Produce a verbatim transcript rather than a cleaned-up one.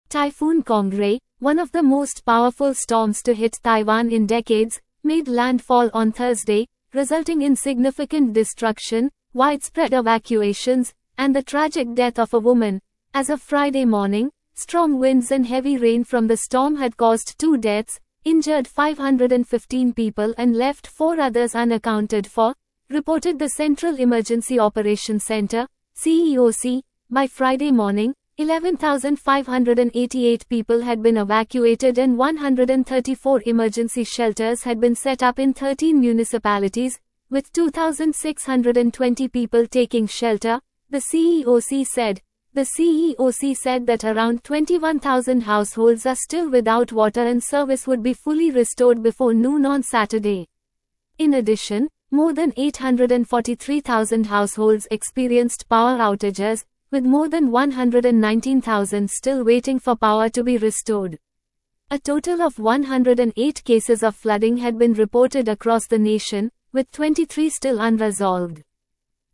Typhoon Kongray, one of the most powerful storms to hit Taiwan in decades, made landfall on Thursday, resulting in significant destruction, widespread evacuations, and the tragic death of a woman. As of Friday morning, strong winds and heavy rain from the storm had caused two deaths, injured five hundred fifteen people and left four others unaccounted for, reported the Central Emergency Operations Center, C E O C. By Friday morning, eleven thousand five hundred eighty-eight people had been evacuated and one hundred thirty-four emergency shelters had been set up in thirteen municipalities, with two thousand six hundred twenty people taking shelter, the C E O C said. The C E O C said that around twenty-one thousand households are still without water and service would be fully restored before noon on Saturday. In addition, more than eight hundred forty-three thousand households experienced power outages, with more than one hundred nineteen thousand still waiting for power to be restored. A total of one hundred eight cases of flooding had been reported across the nation, with twenty-three still unresolved.